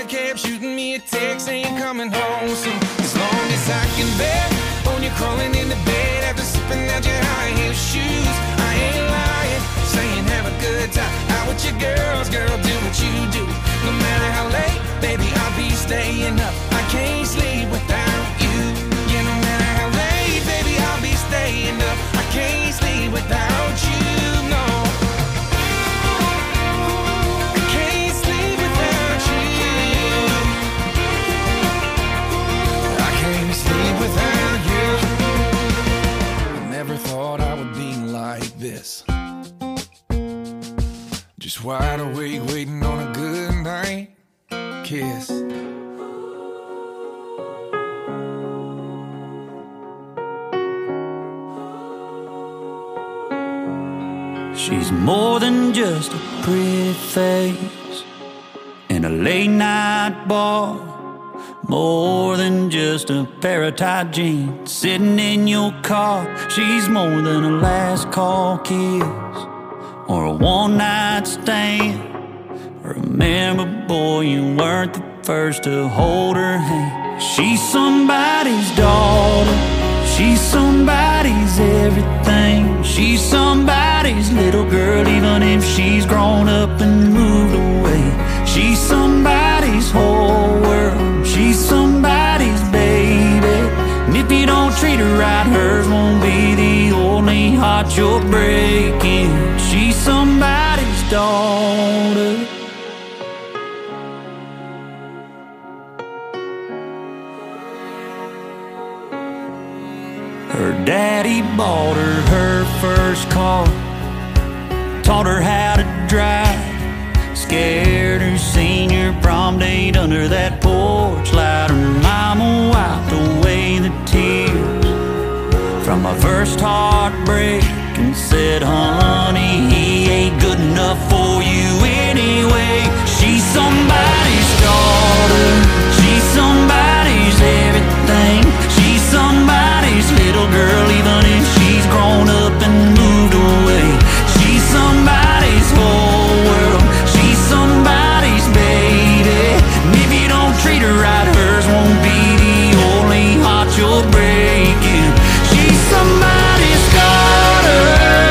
kept shooting me a text saying coming home soon. As long as I can bear on you crawling in the bed after sipping out your high heel shoes. I ain't lying, saying have a good time out with your girls, girl, do what you do. No matter how late, baby, I'll be staying up. I can't sleep without you. Yeah, no matter how late, baby, I'll be staying up. I can't sleep without you, no. I can't sleep without you. I can't sleep without you. I never thought I would be like this. Just wide awake, waiting on a good night kiss. She's more than just a pretty face in a late night bar, more than just a pair of tight jeans sitting in your car. She's more than a last call kiss or a one night stand. Remember, boy, you weren't the first to hold her hand. She's somebody's daughter, she's somebody's everything. She's somebody's little girl, even if she's grown up and moved away. She's somebody's whole world, she's somebody's baby. And if you don't treat her right, hers won't be the only heart you're breaking. She's somebody's daughter. Her daddy bought her first car, taught her how to drive, scared her senior prom date under that porch light. Her mama wiped away the tears from my first heartbreak and said, honey, he ain't good enough for you anyway. She's somebody's daughter, she's somebody's everything. She's somebody's little girl, even if she's grown up and moved away. She's somebody's whole world, she's somebody's baby. And if you don't treat her right, hers won't be the only heart you're breaking. She's somebody's daughter,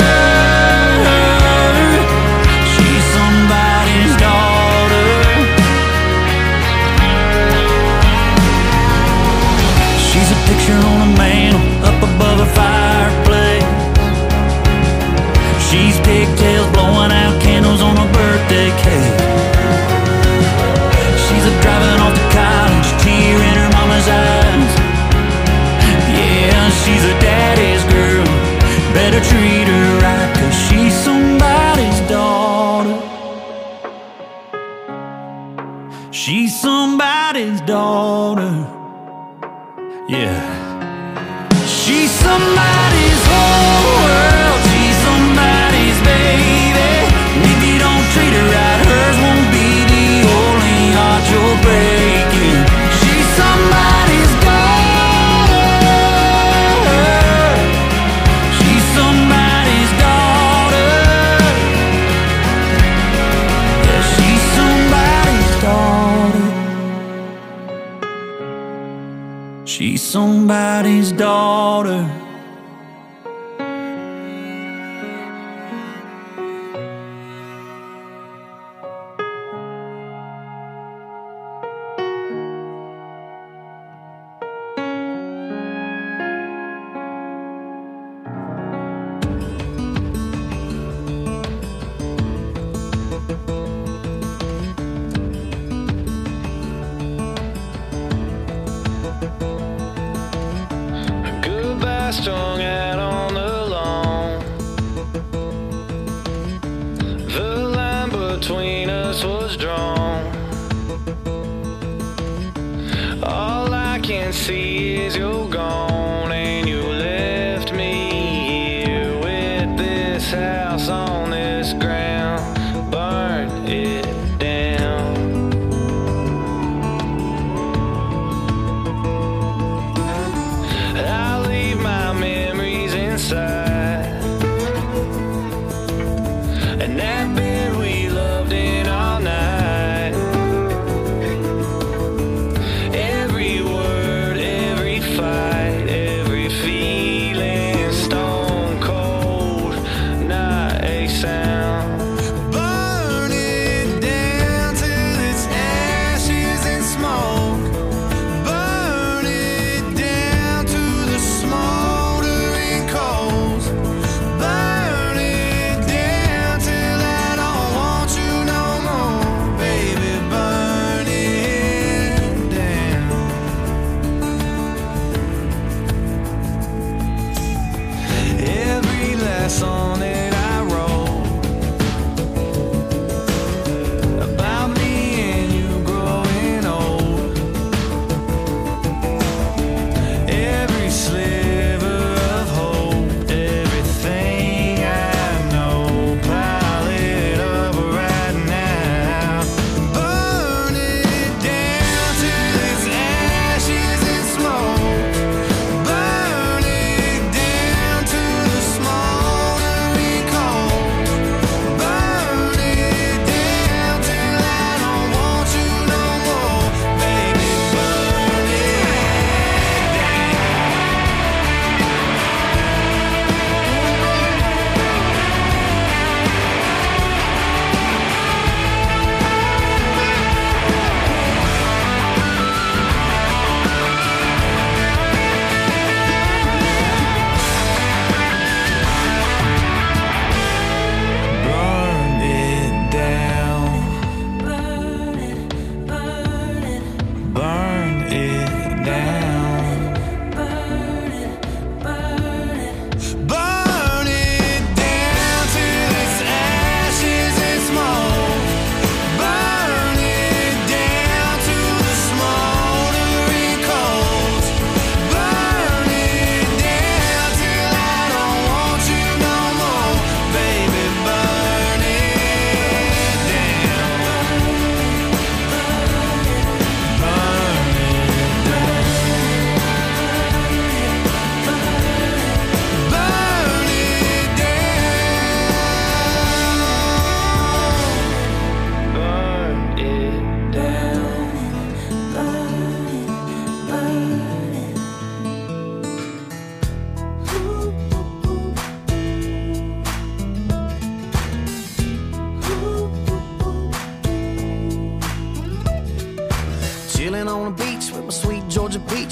she's somebody's daughter. She's a picture on a mantle up above a fireplace. She's pigtails blowing out candles on a birthday cake. She's a driving off to college, tear in her mama's eyes. Yeah, she's a daddy's girl, better treat her right, 'cause she's somebody's daughter. She's somebody's daughter. Yeah. She's somebody's whole world, she's somebody's baby. And if you don't treat her right, hers won't be the only heart you're breaking. She's somebody's daughter, she's somebody's daughter. Yeah, she's somebody's daughter. She's somebody's daughter. Goodbye strung out on the lawn. The line between us was drawn. All I can see is you're gone, and you left me here with this house on this ground. Burn it down. I'll leave my memories inside, and that bed we loved in all night.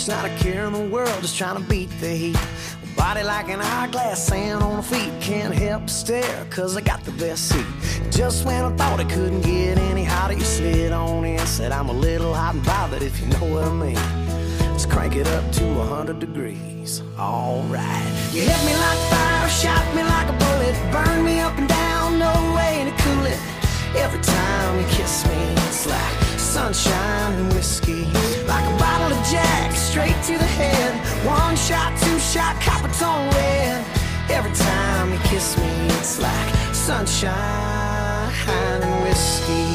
much, not a care in the world, just trying to beat the heat. Body like an hourglass, sand on her feet. Can't help but stare, cause I got the best seat. Just when I thought it couldn't get any hotter, you slid on in, said I'm a little hot and bothered, if you know what I mean. Let's crank it up to 100 degrees. Alright. You hit me like fire, shot me like a bullet, burn me up and down, no way to cool it. Every time you kiss me, it's like sunshine and whiskey. Like a bottle of Jack, straight to the head. One shot, two shot, copper tone red. Every time you kiss me, it's like sunshine and whiskey.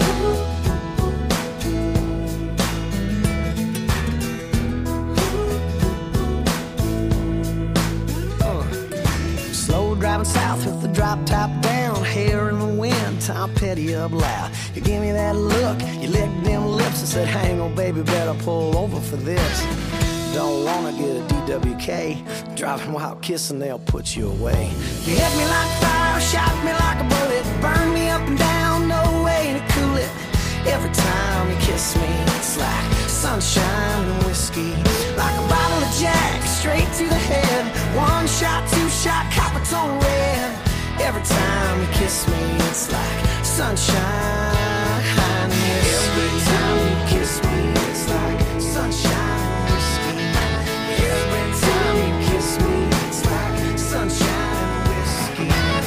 Slow driving south with the drop top down, hair in the wind, Tom Petty up loud. You give me that look, you licked them lips and said, hang on baby, better pull over for this. Don't wanna get a DWK, driving while kissing, they'll put you away. You hit me like fire, shot me like a bullet, burn me up and down, no way to cool it. Every time you kiss me, it's like sunshine and whiskey. Like a bottle of Jack, straight to the head. One shot, two shot, copper tone red. Every time you kiss me, it's like sunshine and whiskey. Every time you kiss me, it's like sunshine and whiskey. Every time you kiss me, it's like sunshine and whiskey.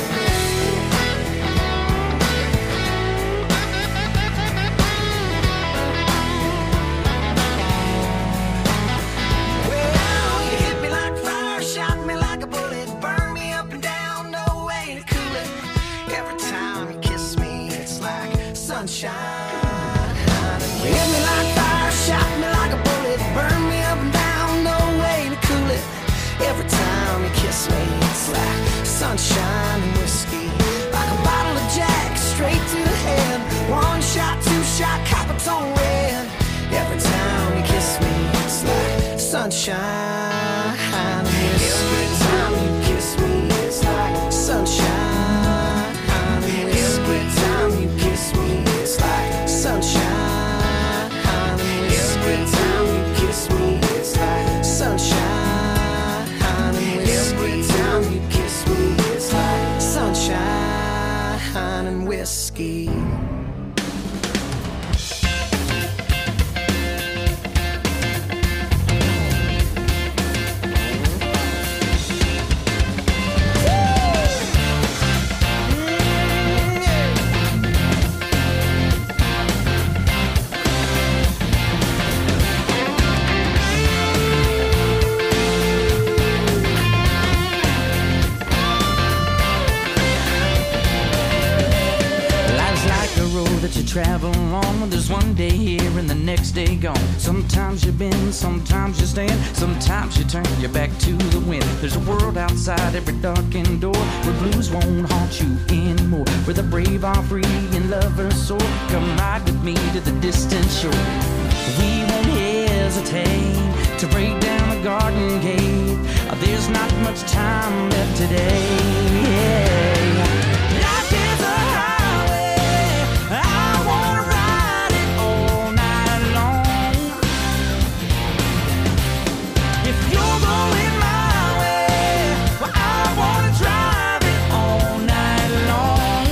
Sunshine. You hit me like fire, shot me like a bullet, burn me up and down, no way to cool it. Every time you kiss me, it's like sunshine and whiskey. Like a bottle of Jack, straight to the head. One shot, two shot, copper tone red. Every time you kiss me, it's like sunshine and whiskey. Every time you kiss me, it's like sunshine and whiskey. Every time you kiss me, it's like sunshine and whiskey. Every time you kiss me, it's like sunshine and whiskey. Every time you kiss me, it's like sunshine and whiskey. Travel along, there's one day here and the next day gone. Sometimes you bend, sometimes you stand, sometimes you turn your back to the wind. There's a world outside every darkened door where blues won't haunt you anymore, where the brave are free and lovers soar. Come ride with me to the distant shore. We won't hesitate to break down the garden gate. There's not much time left today. Life is a highway, I wanna ride it all night long. If you're going my way, well, I wanna drive it all night long.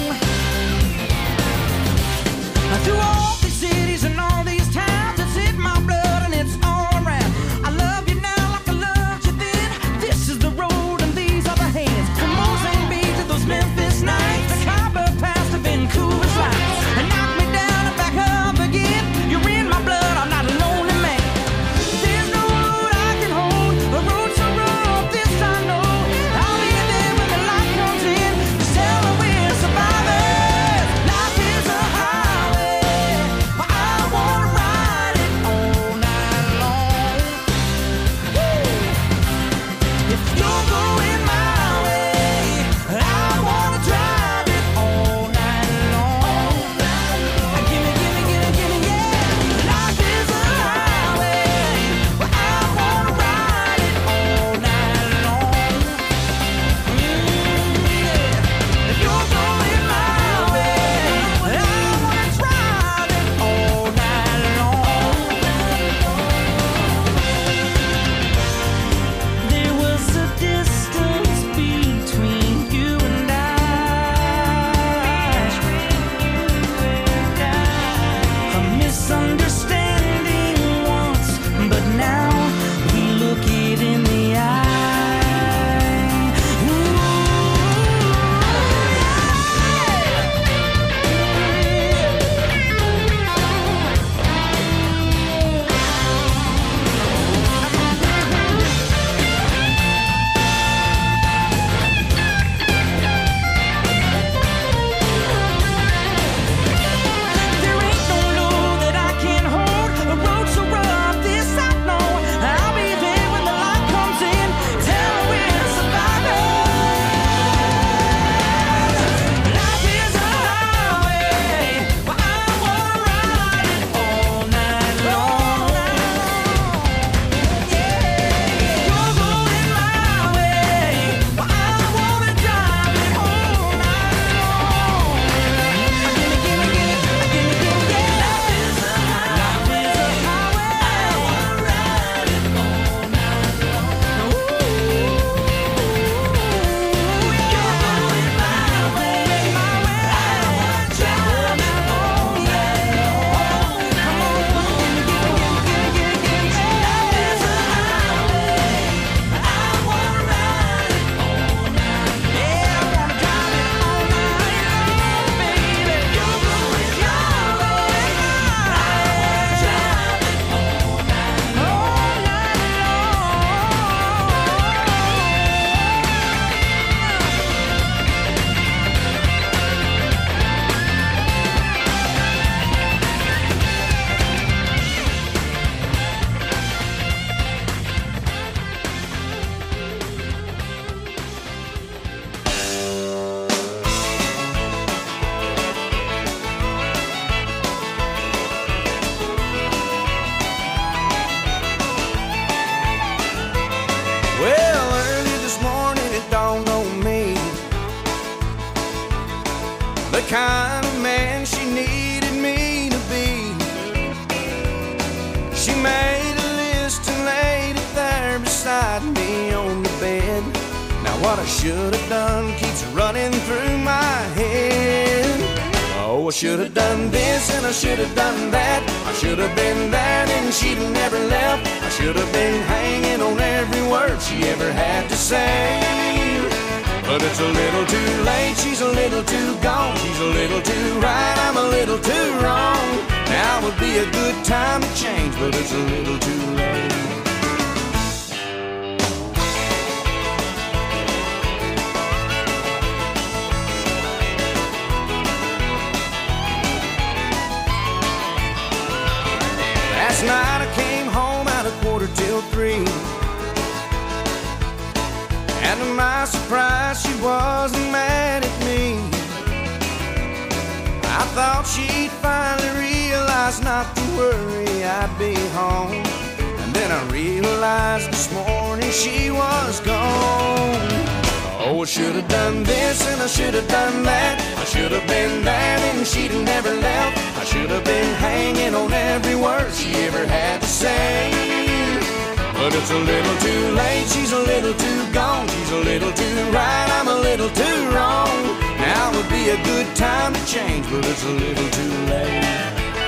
Through all these cities and all these towns, it's in my blood and it's all around. I love you now like I loved you then. This is the road and these are the hands. Come on, St. B to those kind of man she needed me to be. She made a list and laid it there beside me on the bed. Now what I should have done keeps running through my head. Oh, I should have done this and I should have done that. I should have been there and she'd have never left. I should have been hanging on every word she ever had to say. But it's a little too late, she's a little too gone. She's a little too right, I'm a little too wrong. Now would be a good time to change, but it's a little too late. Last night I came home at 2:45. And to my surprise, she wasn't mad at me. I thought she'd finally realize not to worry, I'd be home. And then I realized this morning she was gone. Oh, I should have done this and I should have done that. I should have been there and she'd have never left. I should have been hanging on every word she ever had to say. But it's a little too late, she's a little too gone. She's a little too right, I'm a little too wrong. Now would be a good time to change, but it's a little too late.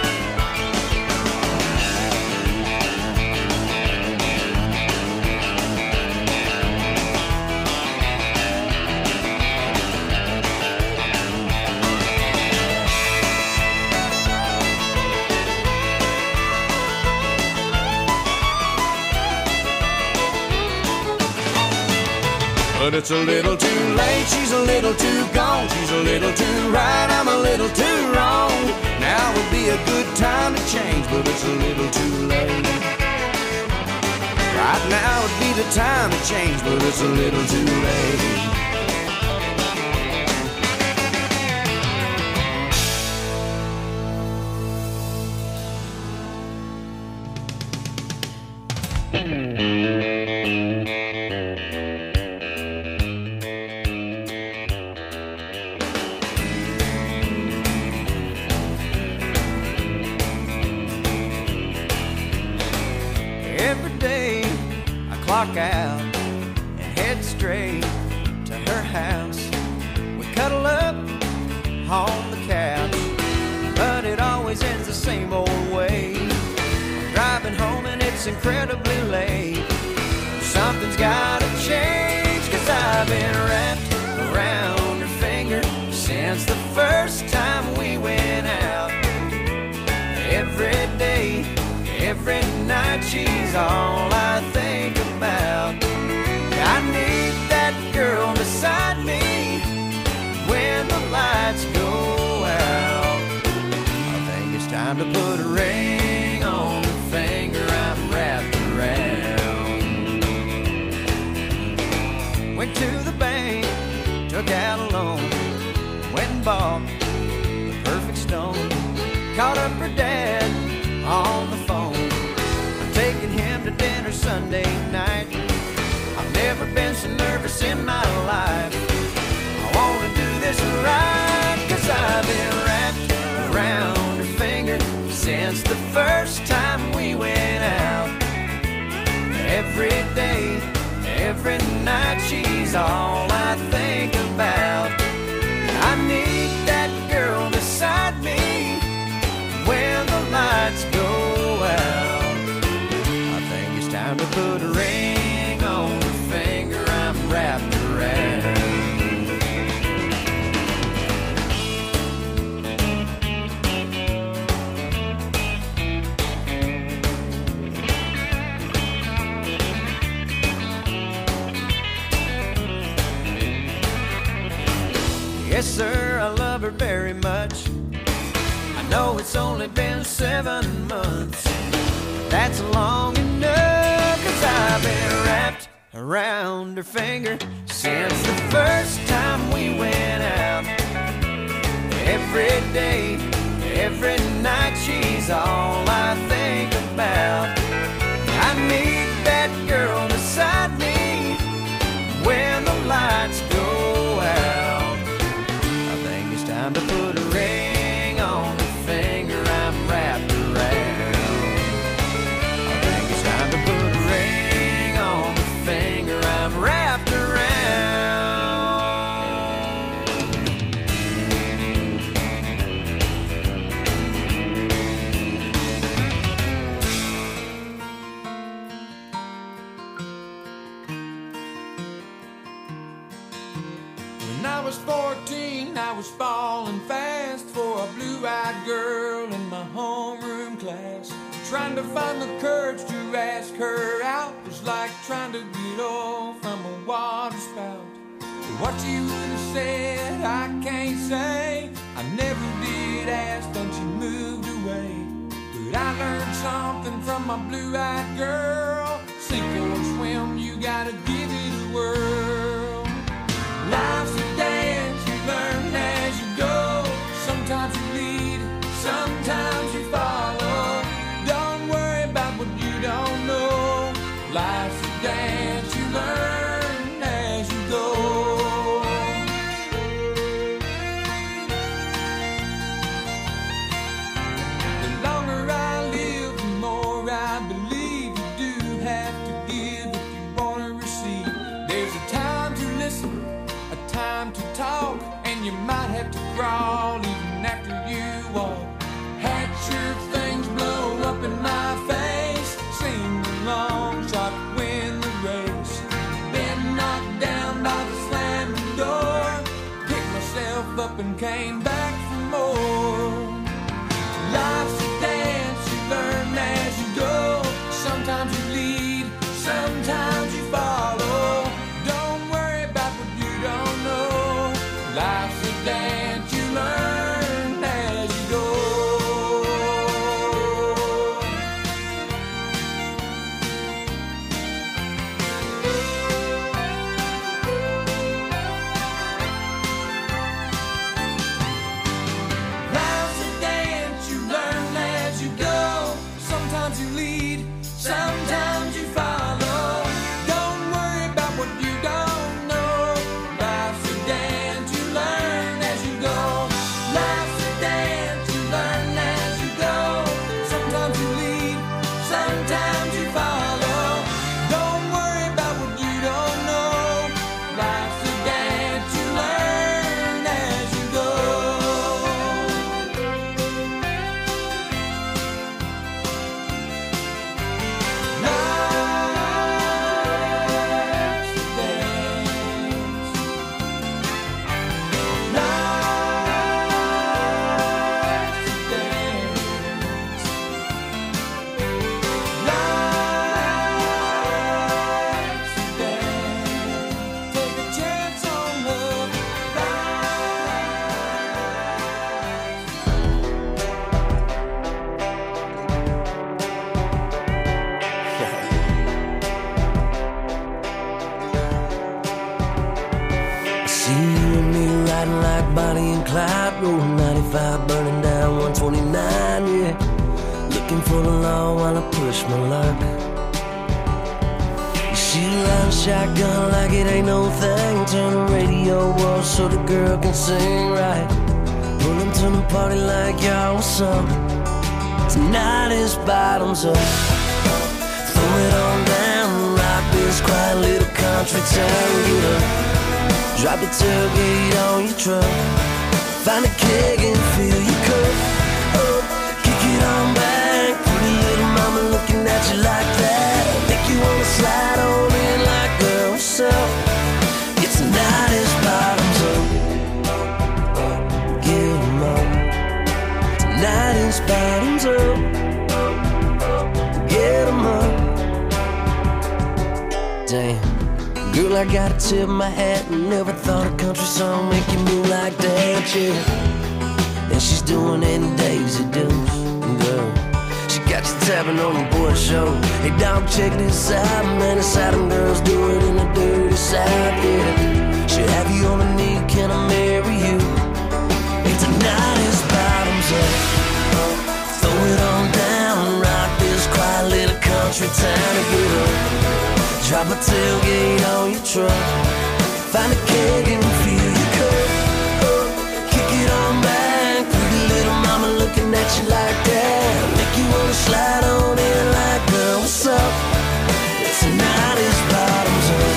But it's a little too late, she's a little too gone. She's a little too right, I'm a little too wrong. Now would be a good time to change, but it's a little too late. Right now would be the time to change, but it's a little too late. Every day I clock out and head straight to her house. We cuddle up on the couch, but it always ends the same old way. I'm driving home and it's incredibly late. Something's gotta change, 'cause I've been wrapped around her finger since the first time we went out. Every day, every night, she's all I think about. I need that girl beside me when the lights go out. I think it's time to put a ring on the finger I'm wrapped around. Went to the bank, took out a loan, went and bought the perfect stone. Called up her dad on the phone, taking him to dinner Sunday night. I've never been so nervous in my life. I wanna do this right, 'cause I've been wrapped around her finger since the first time we went out. Every day, every night, she's all I think about. I need that girl beside me when the lights go out. Time to put a ring on the finger I'm wrapped around. Yes, sir, I love her very much. I know it's only been 7 months. That's long enough, 'cause I've been wrapped around her finger since the first time we went out. Every day, every night, she's all I think about. I need that girl beside me when the lights go out. I think it's time to put Trying to find the courage to ask her out was like trying to get off from a water spout. What you would have said, I can't say. I never did ask, then she moved away. But I learned something from my blue-eyed girl. Sink or swim, you gotta give it a whirl. Life's a dance, you learn as you go. Sometimes you lead, sometimes you follow. Don't worry about what you don't know. Life's a dance, you learn as you go. The longer I live, the more I believe you do have to give if you want to receive. There's a time to listen, a time to talk, and you might have to crawl even after you walk. Had your things blow up in my face, seemed a long shot to win the race. Been knocked down by the slamming door, picked myself up and came back for more. Life's a dance, you learn as you go. Sometimes you lead, sometimes you follow. Don't worry about what you don't know. Life's a dance, you learn as you go. Life's a dance, you learn as you go. Sometimes you lead, sometimes you follow. Don't worry about what you don't know. Life's a dance, you learn as you go. Life's a dance, you learn as you go. Sometimes you lead, sometimes you follow. Don't worry about what you don't know. Life's a dance, you learn as you go. Take a chance on love. See you and me riding like Bonnie and Clyde, rolling 95, burning down 129, yeah. Looking for the law while I push my luck. She riding shotgun like it ain't no thing. Turn the radio off so the girl can sing right. Pull them to the party like y'all was some. Tonight is bottoms up. Throw it on down, rock this quiet little country town. Get up. Drop the tailgate on your truck. Find a keg and fill your cup. Up, kick it on back. Pretty little mama looking at you like that. Make you wanna slide on in like, girl, what's up? It's tonight is bottoms up. Get 'em up. Tonight is bottoms up. Get 'em up. Damn. Girl, I gotta tip my hat. Never thought a country song make you move like that, yeah. And she's doing it in Daisy Dukes, girl. She got you tapping on your boy show. Hey, dog, check this out, man. The Southern girls do it in the dirty South, yeah. She'll have you on a knee, can I marry you? Hey, tonight is bottoms up. Throw it on down, rock this quiet little country town to get up. Drop a tailgate on your truck. Find a keg and fill your cup. Kick it on back. Pretty little mama looking at you like that. Make you wanna slide on in like, girl, what's up? Tonight is bottoms up.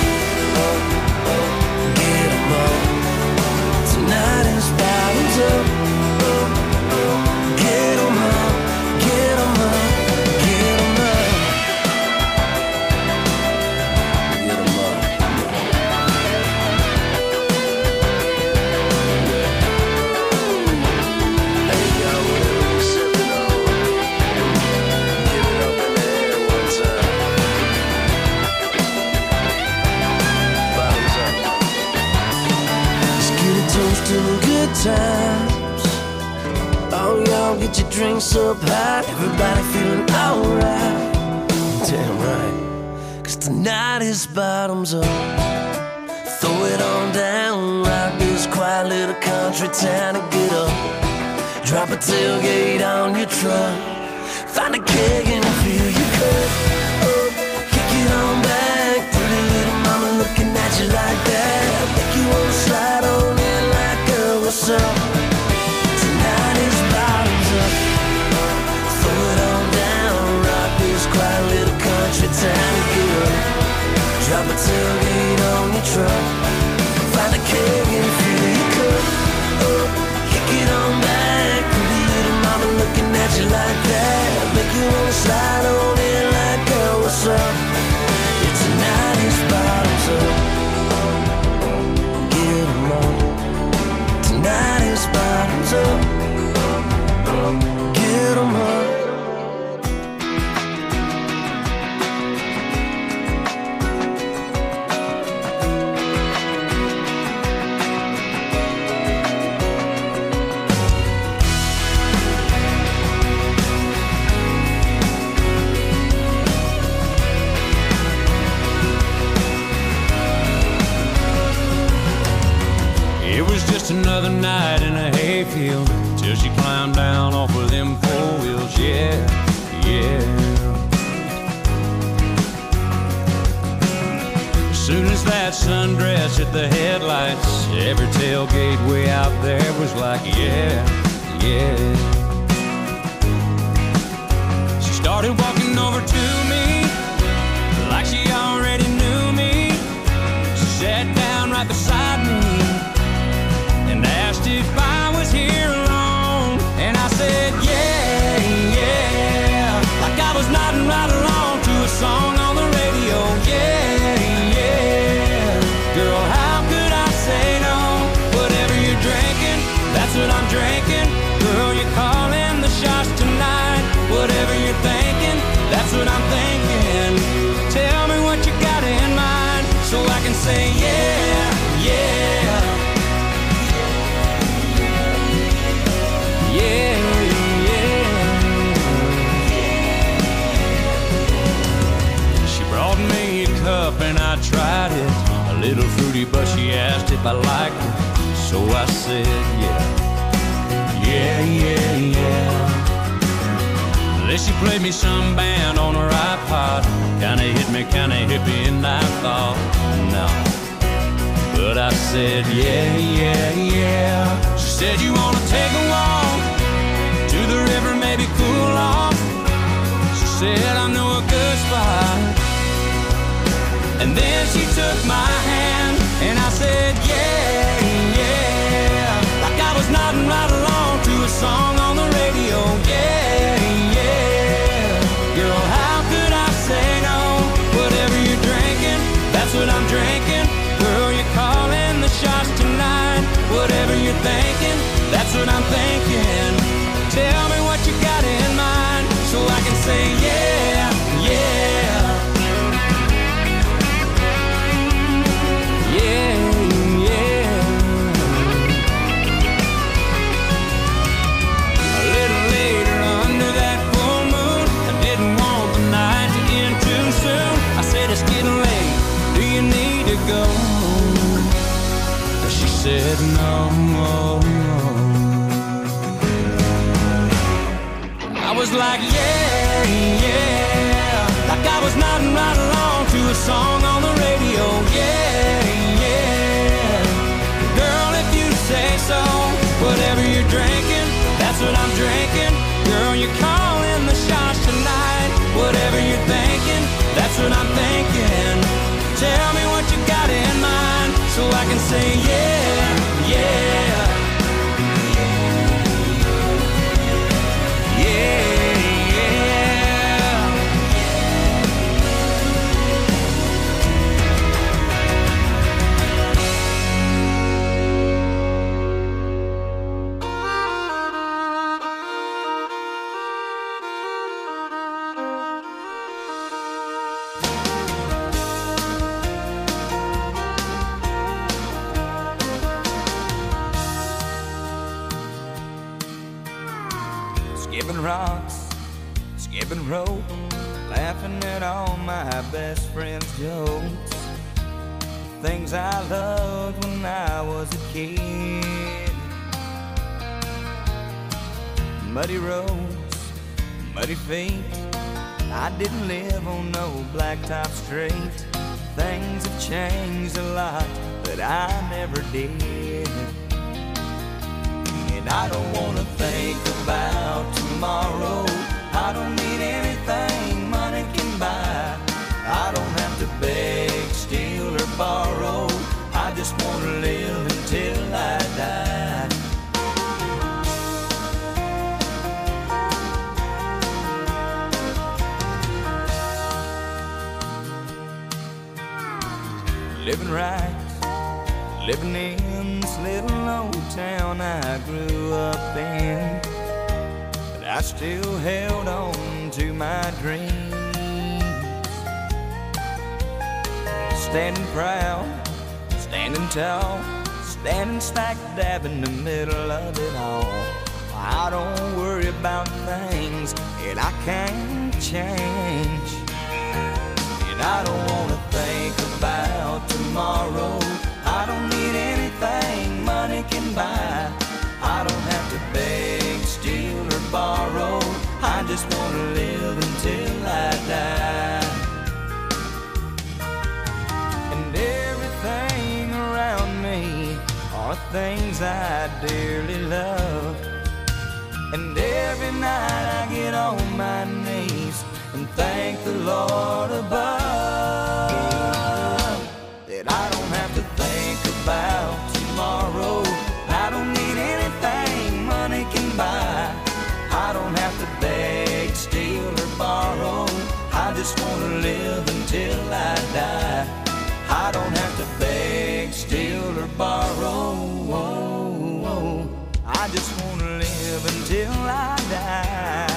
Get 'em up. Tonight is bottoms up. Get 'em up. Get 'em up. Get 'em up. Get 'em up. Hey, y'all, what are we sipping on? get your drinks up high, everybody feeling alright. Damn right, 'cause tonight is bottoms up. Throw it on down, rock this quiet little country town and get up. Drop a tailgate on your truck, find a keg and fill your cup up. Kick it on back, pretty little mama looking at you like that. Make you wanna slide on in like, girl, what's up? Tonight is bottoms up. Throw it on down, rock this quiet little country town and get up. Drop a tailgate on your truck, find a keg and fill your cup up. Kick it on back, pretty little mama looking at you like that. Make you wanna slide on in like, girl, what's up? Yeah, tonight is bottoms up. Get 'em up. Tonight is bottoms up. Get 'em up. Another night in a hayfield till she climbed down off of them 4 wheels. Yeah, yeah. As soon as that sundress hit the headlights, every tailgate way out there was like, yeah, yeah. She started walking over to me like she already knew me. She sat down right beside me and asked if I was here alone. And I said, yeah, yeah, like I was nodding right along to a song on the radio. Yeah, yeah, girl, how could I say no? Whatever you're drinking, that's what I'm drinking. Girl, you're calling the shots tonight. Whatever you're thinking, that's what I'm thinking. Tell me what you got in mind so I can say, yeah, yeah. Yeah, yeah. She brought me a cup and I tried it. A little fruity, but she asked if I liked it. So I said, yeah, yeah, yeah, yeah. Then she played me some band on her iPod. Kinda hit me, kinda hippie, and I thought, no. But I said, yeah, yeah, yeah. She said, you wanna take a walk to the river, maybe cool off? She said, I know a good spot. And then she took my hand and I said, yeah, yeah, like I was nodding right along to a song on the radio. Yeah, yeah, girl, how could I say no? Whatever you're drinking, that's what I'm drinking. Girl, you're calling the shots tonight. Whatever you're thinking, that's what I'm thinking. Tell me what you got in mind so I can say, yeah, yeah. Yeah, yeah. A little later under that full moon, I didn't want the night to end too soon. I said, it's getting late, do you need to go? She said, no, no, no. I was like, yeah, yeah, like I was nodding right along to a song on the radio. Yeah, yeah, girl, if you say so. Whatever you're drinking, that's what I'm drinking. Girl, you're calling the shots tonight. Whatever you're thinking, that's what I'm thinking. Tell me what you got in mind so I can say, yeah, yeah. Living rope, laughing at all my best friends' jokes. Things I loved when I was a kid. Muddy roads, muddy feet. I didn't live on no blacktop street. Things have changed a lot, but I never did. And I don't wanna think about tomorrow. I don't need anything money can buy. I don't have to beg, steal, or borrow. I just wanna live until I die. Living right, living in this little old town I grew up in. But I still held on to my dreams. Standing proud, standing tall, standing smack dab in the middle of it all. I don't worry about things that I can't change. And I don't wanna think about tomorrow. I don't need anything money can buy. I don't have to beg, steal, or borrow. I just wanna live until I die. And everything around me are things I dearly love. And every night I get on my knees and thank the Lord above that I don't have to think about tomorrow. I don't need anything money can buy. I don't have to beg, steal, or borrow. I just wanna live until I die. I don't have to beg, steal, or borrow. I just wanna live until I die.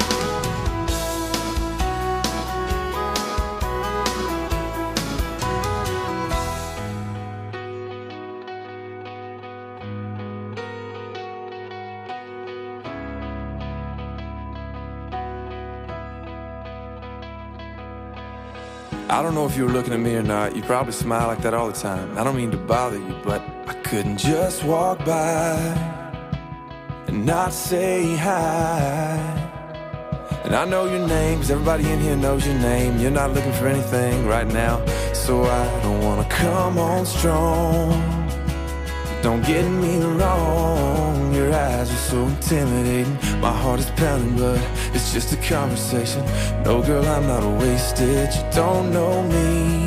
I don't know if you were looking at me or not. You probably smile like that all the time. I don't mean to bother you, but I couldn't just walk by and not say hi. And I know your name, 'cause everybody in here knows your name. You're not looking for anything right now, so I don't wanna come on strong. Don't get me wrong, your eyes are so intimidating. My heart is pounding, but it's just a conversation. No, girl, I'm not wasted. You don't know me,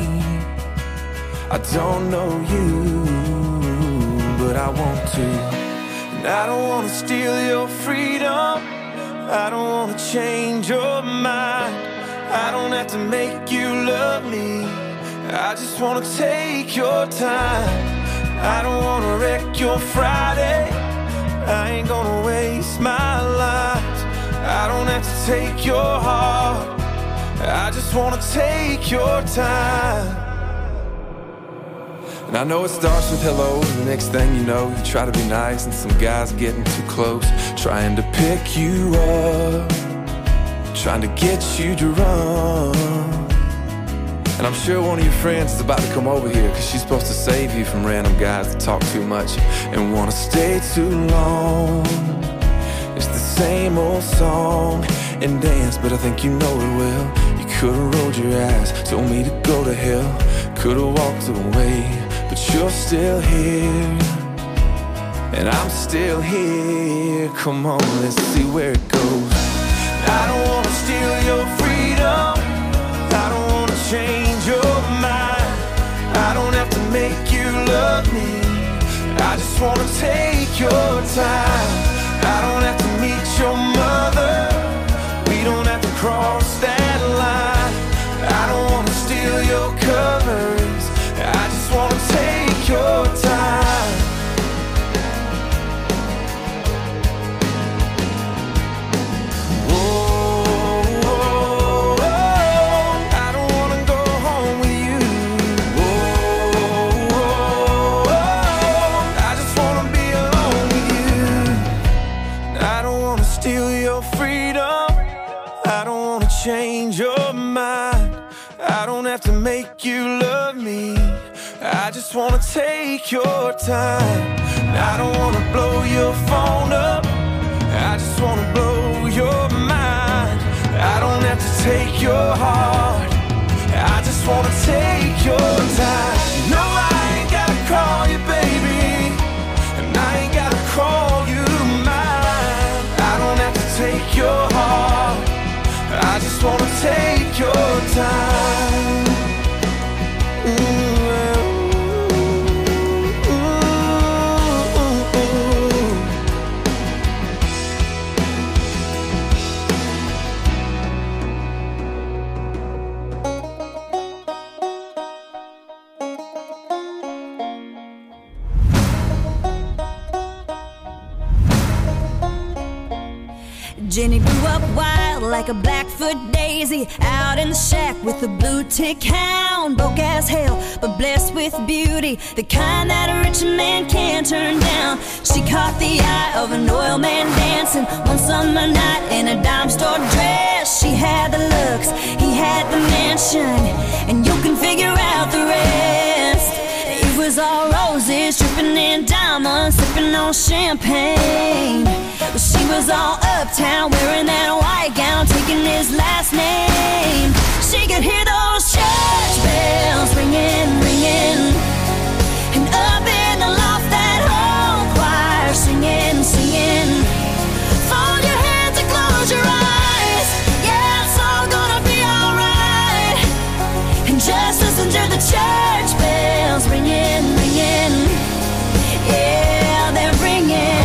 I don't know you, but I want to. And I don't wanna steal your freedom, I don't wanna change your mind. I don't have to make you love me, I just wanna take your time. I don't wanna wreck your Friday, I ain't gonna waste my life. I don't have to take your heart, I just wanna take your time. And I know it starts with hello, and the next thing you know, you try to be nice, and some guy's getting too close, trying to pick you up, trying to get you to run. And I'm sure one of your friends is about to come over here, 'cause she's supposed to save you from random guys that talk too much and wanna stay too long. It's the same old song and dance, but I think you know it well. You could've rolled your eyes, told me to go to hell, could've walked away, but you're still here, and I'm still here. Come on, let's see where it goes. I don't wanna steal your freedom, I don't wanna change your mind. I don't have to make you love me, I just wanna take your time. I don't have to meet your mother, we don't have to cross that line. I don't wanna steal your covers, I just wanna take your time. Steal change your mind. I don't have to make you love me. I just wanna take your time. I don't wanna blow your phone up. I just wanna blow your mind. I don't have to take your heart. I just wanna take your time. No, I ain't gotta call you baby, and I ain't gotta call you mine. I don't have to take your heart. I just wanna take your time. Jenny grew up wild like a Blackfoot daisy, out in the shack with a blue tick hound. Broke as hell, but blessed with beauty, the kind that a rich man can't turn down. She caught the eye of an oil man dancing one summer night in a dime store dress. She had the looks, he had the mansion, and you can figure out the rest. It was all roses, dripping in diamonds, sipping on champagne. Well, she was all uptown, wearing that white gown, taking his last name. She could hear those church bells ringing, ringing, and up in the loft that whole choir singing, singing. Fold your hands and close your eyes, yeah, it's all gonna be alright. And just listen to the church bells ringing, ringing, yeah, they're ringing.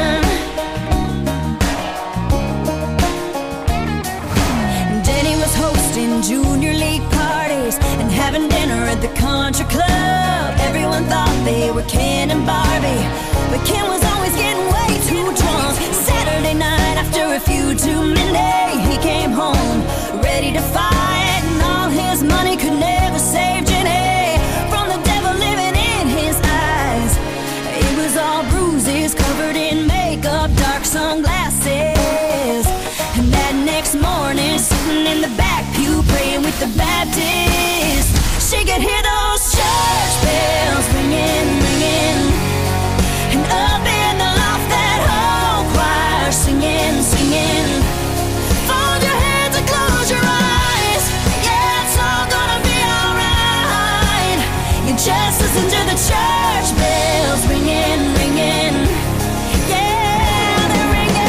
Junior league parties and having dinner at the country club. Everyone thought they were Ken and Barbie, but Ken was always getting way too drunk. Saturday night after a few too many, he came home ready to fight, and all his money could never save Jenny from the devil living in his eyes. It was all bruises, covered in makeup, dark sunglasses. And that next morning, sitting in the back pew, praying with the Baptist, she could hear those church bells ringing, ringing, and up in the loft that whole choir singing, singing. Fold your hands and close your eyes, yeah, it's all gonna be alright. You just listen to the church bells ringing, ringing, yeah, they're ringing.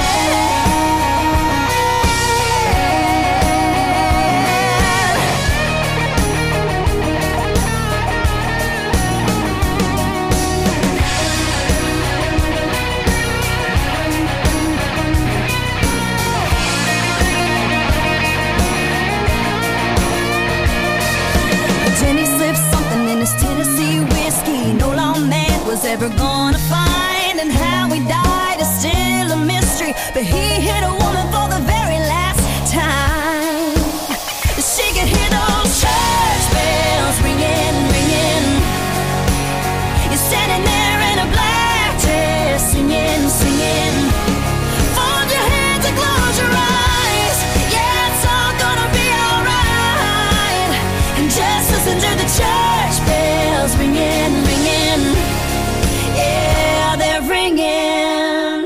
Jenny slipped something in his Tennessee whiskey no lawman was ever gonna find, and how he died is still a mystery, but he hit a woman for the very last time. She could hear those church bells ringing, ringing. You're standing there in a black dress, singing, singing. Fold your hands and close your eyes, yeah, it's all gonna be alright. And just listen to the church bells ringing, ringing, yeah, they're ringing.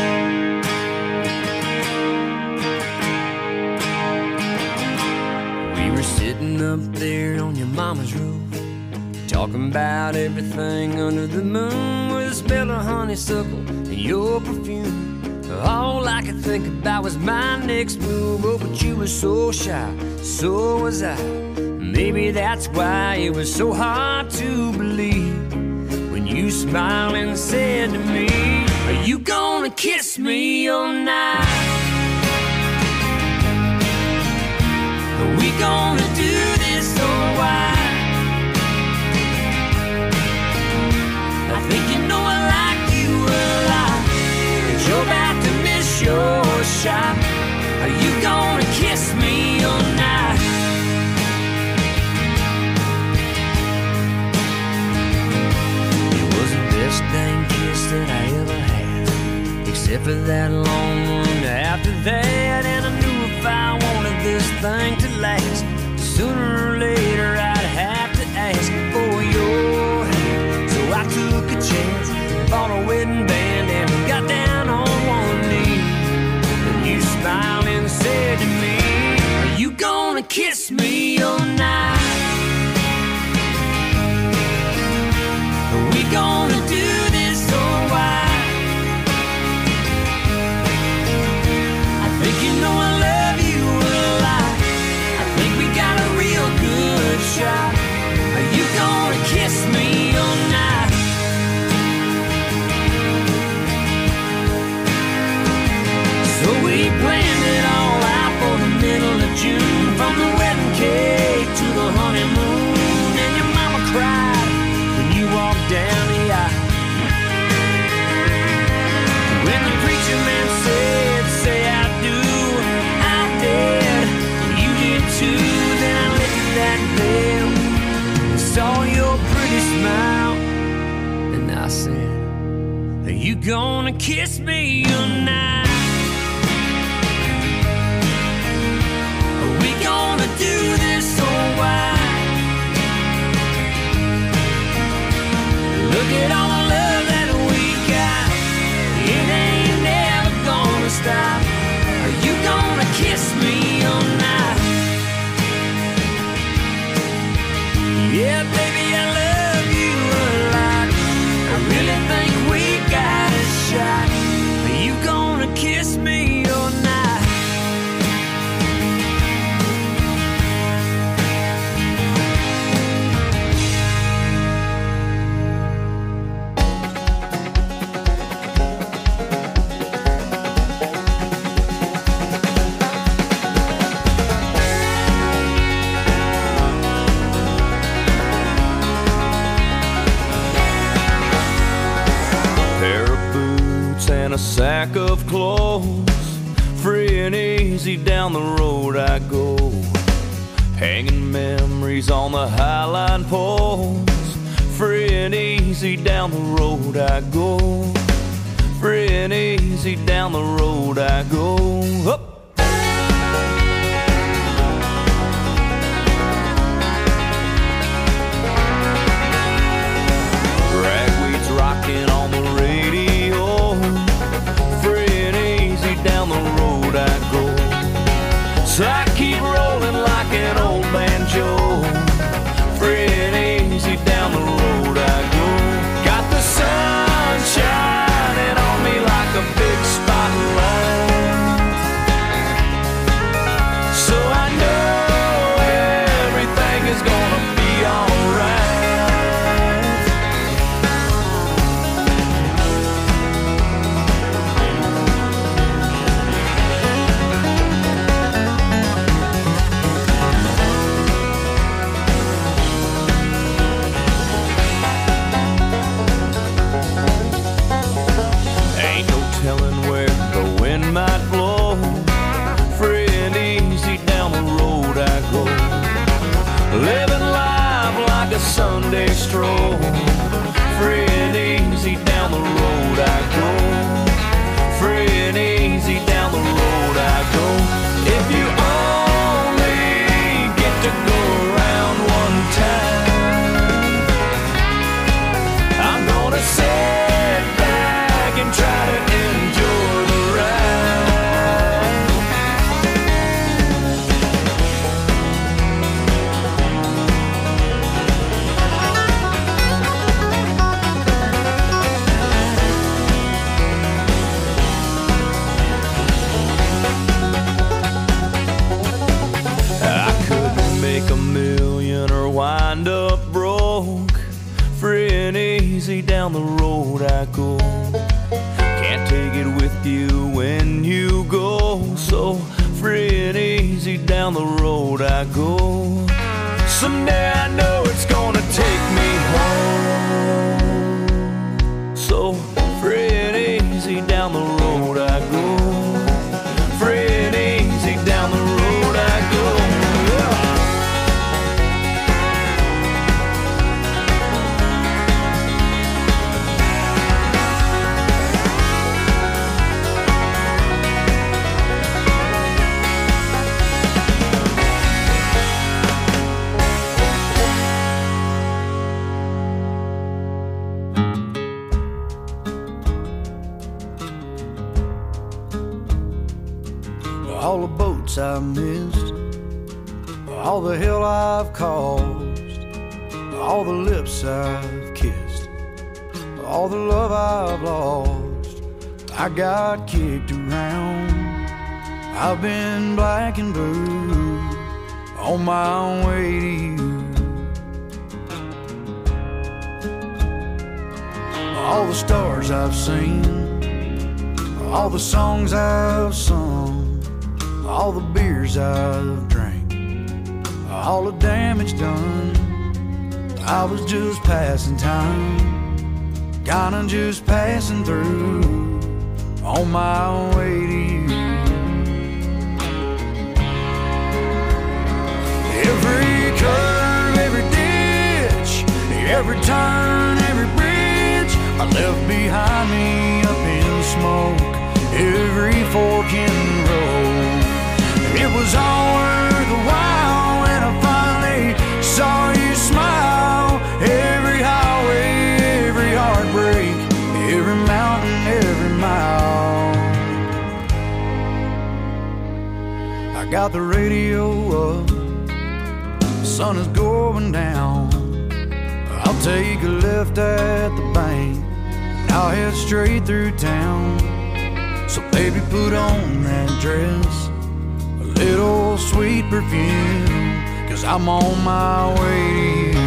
We were sitting up there on your mama's roof, talking about everything under the moon, with a smell of honeysuckle and your perfume. All I could think about was my next move. Oh, but you were so shy, so was I. Maybe that's why it was so hard to believe when you smiled and said to me, are you gonna kiss me all night? Are we gonna do this or why? I think you know I like you a lot, but you're about to miss your shot. Are you gonna kiss me all night? It was the best dang kiss that I ever had, except for that long one after that. And I knew if I wanted this thing to last. Sooner or later I'd have to ask for your hand. So I took a chance, bought a wedding band and got down on one knee. And you smiled and said to me, are you gonna kiss me all night? Are we gonna do this or why? I think you know I love you a lot. I think we got a real good shot. Are you gonna kiss me all night? So we planned it all out for the middle of June, from the wedding cake to the honeymoon. And your mama cried when you walked down the aisle. When the preacher man said, say I do, I did, and you did too. Then I lifted that veil and saw your pretty smile, and I said, are you gonna kiss me all night? Are we gonna do this or why? Look at all the love that we got. It ain't never gonna stop. Are you gonna kiss me all night? Yeah, baby, I love you a lot. I really think we got a shot. Are you gonna kiss me all night? And a sack of clothes, free and easy down the road I go, hanging memories on the highline poles. Free and easy down the road I go, free and easy down the road I go. Up. Ragweed's rocking on the radio, down the road I go. So I keep rolling like an old banjo, free and easy down the road I go. Got the sun shining on me like a big spotlight, so I know everything is gonna be alright. Might blow, free and easy down the road I go, living life like a Sunday stroll, free and easy down the road I go, free and easy down the road I go. If you only get to go around one time, I'm gonna sit back and try to enjoy the wind up broke, free and easy down the road I go. Can't take it with you when you go, so free and easy down the road I go. Someday I know it's gonna take me home, so free and easy down the road I go, free and easy down the road I go. boats I've missed, all the hell I've caused, all the lips I've kissed, all the love I've lost. I got kicked around, I've been black and blue on my way to you. All the stars I've seen, all the songs I've sung, all the beers I've drank, all the damage done. I was just passing time, kinda just passing through on my way to you. Every curve, every ditch, every turn, every bridge I left behind me up in smoke. Every fork in the road, it was all worth the while when I finally saw you smile. Every highway, every heartbreak, every mountain, every mile. I got the radio up, the sun is going down. I'll take a left at the bank, I'll head straight through town. So baby, put on that dress, a little sweet perfume, 'cause I'm on my way to you.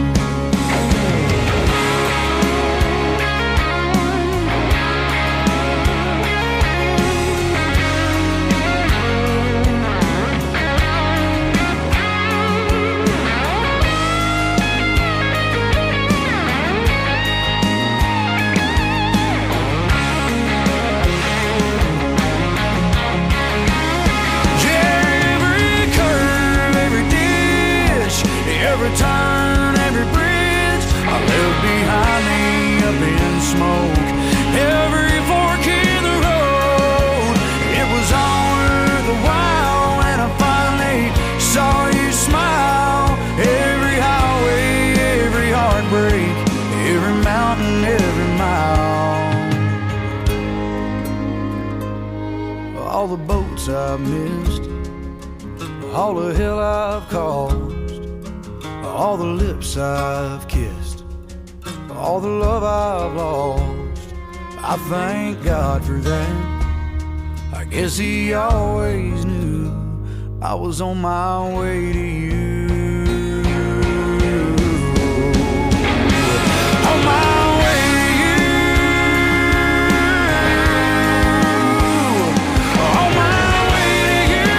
Every turn, every bridge I left behind me up in smoke. Every fork in the road, it was all worth the while when I finally saw you smile. Every highway, every heartbreak, every mountain, every mile. All the boats I've missed, all the hell I've caused, all the lips I've kissed, all the love I've lost. I thank God for that. I guess He always knew I was on my way to you. On my way to you. On my way to you.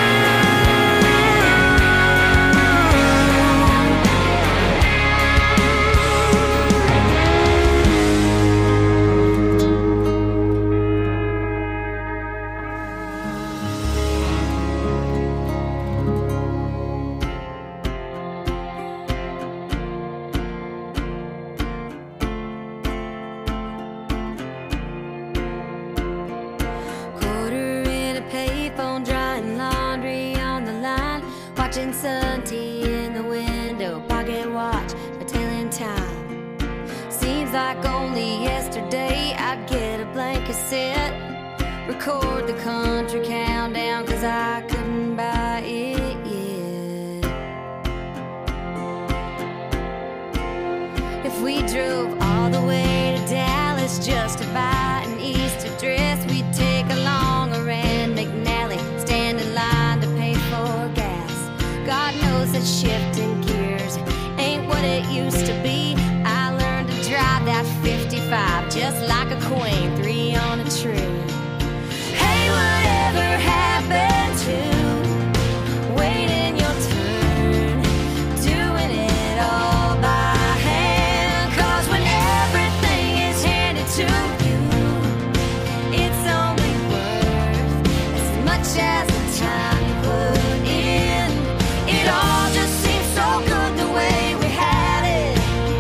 Watching sun tea in the window, pocket watch for telling time. Seems like only yesterday I'd get a blank cassette, record the country countdown, 'cause I couldn't buy it yet. If we drove all the way to Dallas just to buy an Easter dress, we'd take along a Rand McNally, stand in line to pay for gas. God knows that shifting gears ain't what it used to be. I learned to drive that 55 just like a queen, 3 on a tree. Hey, whatever happened to waiting your turn, doing it all by hand? 'Cause when everything is handed to you, it's only worth as much as the time you put in. It all just seems so good the way we had it.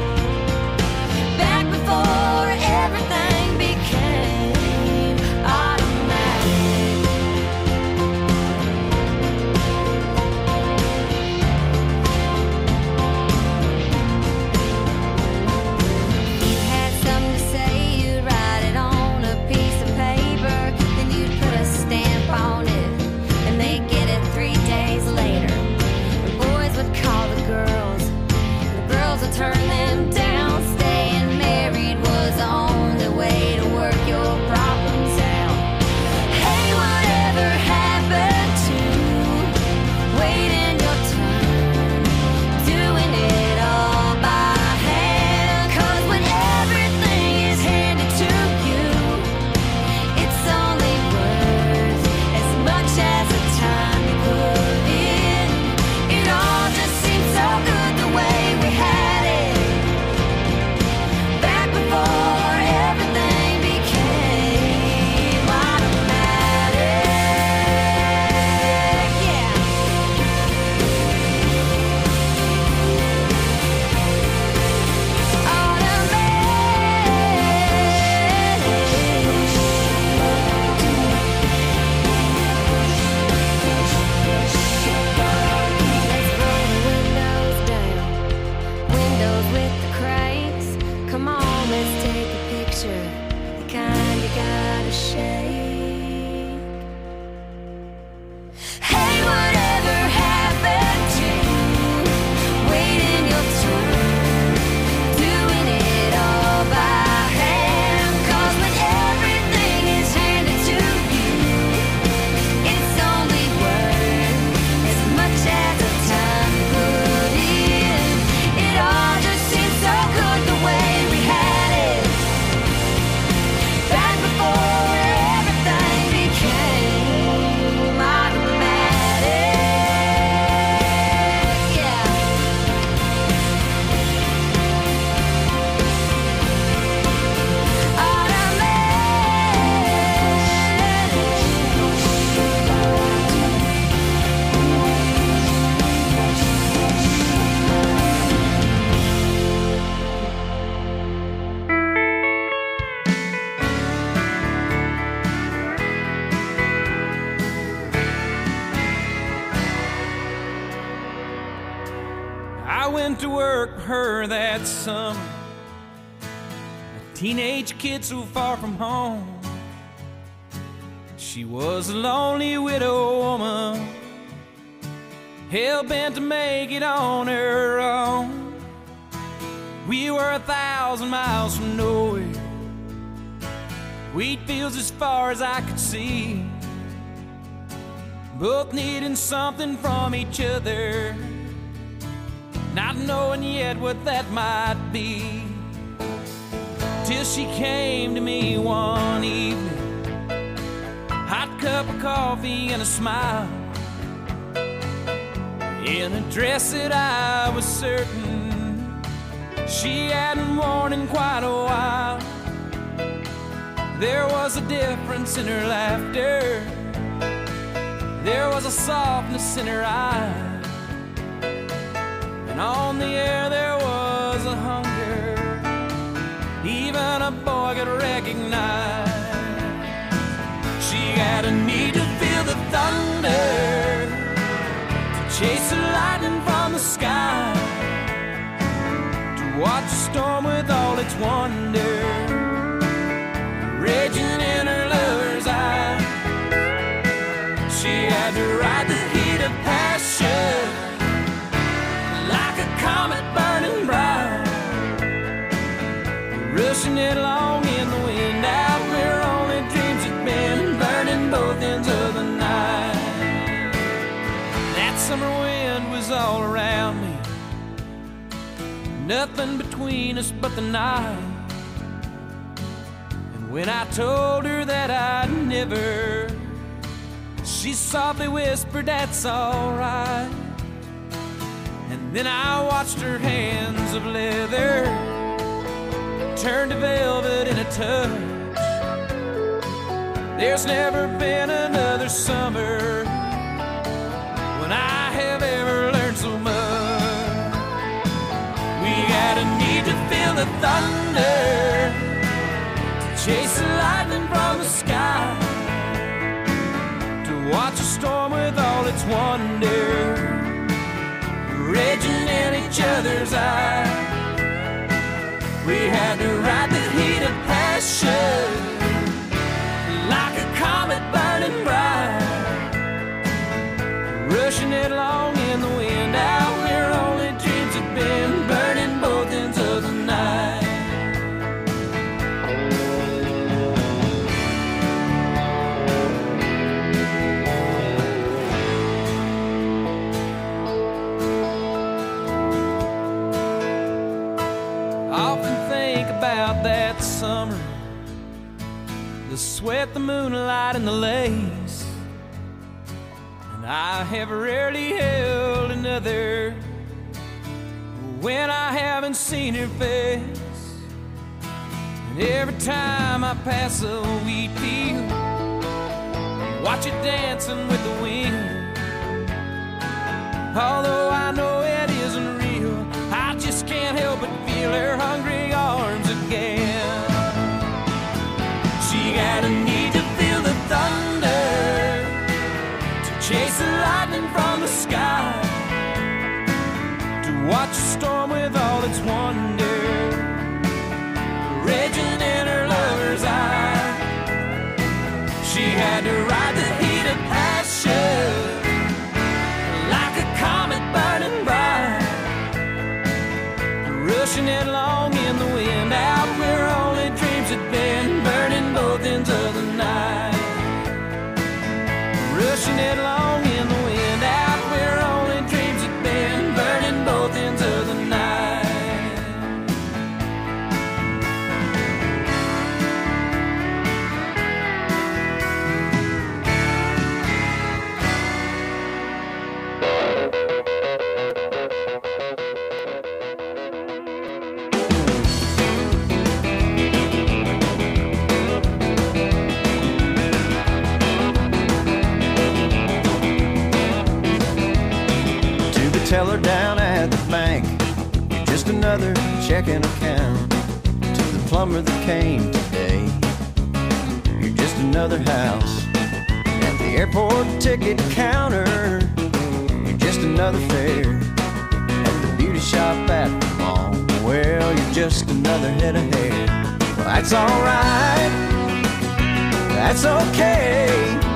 I went to work for her that summer, a teenage kid so far from home. She was a lonely widow woman, hell-bent to make it on her own. We were 1,000 miles from nowhere, wheat fields as far as I could see, both needing something from each other, not knowing yet what that might be. Till she came to me one evening, hot cup of coffee and a smile, in a dress that I was certain she hadn't worn in quite a while. There was a difference in her laughter, there was a softness in her eyes, and on the air there was a hunger even a boy could recognize. She had a need to feel the thunder, to chase the lightning from the sky, to watch the storm with all its wonder raging in her lover's eye. She had to ride the heat of passion like a comet burning bright, rushing it along in the wind out where only dreams had been, burning both ends of the night. That summer wind was all around me, nothing between us but the night. And when I told her that I'd never, she softly whispered, "That's all right." And then I watched her hands of leather turn to velvet in a touch. There's never been another summer when I have ever learned so much. We had a need to feel the thunder, to chase the lightning from the sky, to watch a storm with all its wonder raging in each other's eyes. We had to ride the heat of passion like a comet burning bright, rushing it along in the wind out where only dreams had been, burning both ends of the night. About that summer, the sweat, the moonlight, and the lace, and I have rarely held another when I haven't seen her face. And every time I pass a wheat field, watch it dancing with the wind, although I know it isn't real, I just can't help but feel her hungry arms again. She had a need to feel the thunder, to chase the lightning from the sky, to watch a storm with all its wonder raging in her lover's eye. She had to ride the heat of passion like a comet burning bright, rushing it along in the wind out where only dreams had been, burning both ends of the night, rushing it along in the wind out where only dreams had been, burning both ends of the night. Teller down at the bank, you're just another checking account. To the plumber that came today, you're just another house. At the airport ticket counter, you're just another fare. At the beauty just another head of hair. Well, that's alright, that's okay.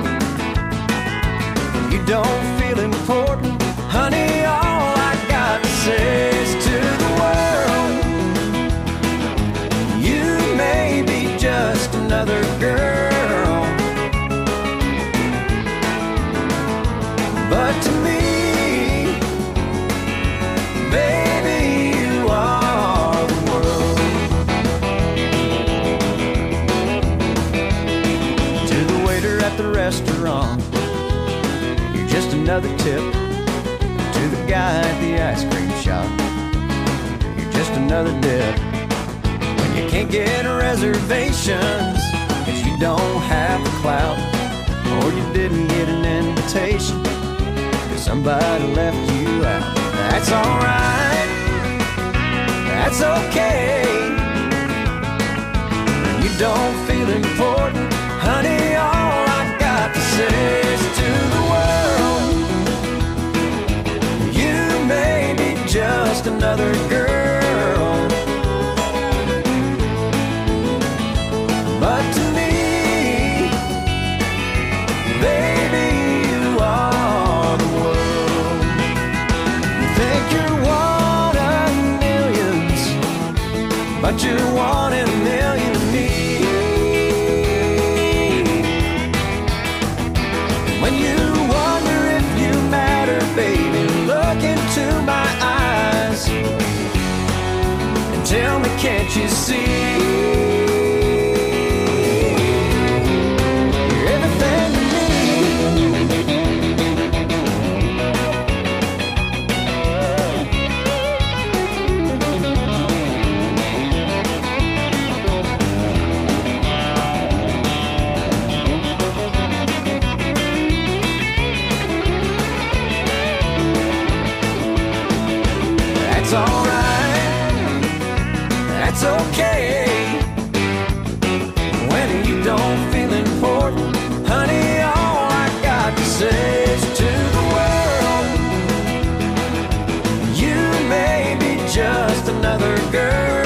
You don't feel important, honey, all I got to say is to the world, you may be just another girl, but to me, baby, you are the world. To the waiter at the restaurant, you're just another tip. To the guy at the ice cream shop, you're just another dip. When you can't get reservations 'cause you don't have the clout, or you didn't get an invitation 'cause somebody left you out. That's alright, that's okay. You don't feel important, honey, all I got to say is to the world, you may be just another girl, but to me, baby, you are the world. You think you're one of millions, but you're one in a million to me. When you wonder if you matter, baby, look into my eyes and tell me, can't you see? You're everything to me. That's alright, that's okay. When you don't feel important, honey, all I got to say is to the world, you may be just another girl,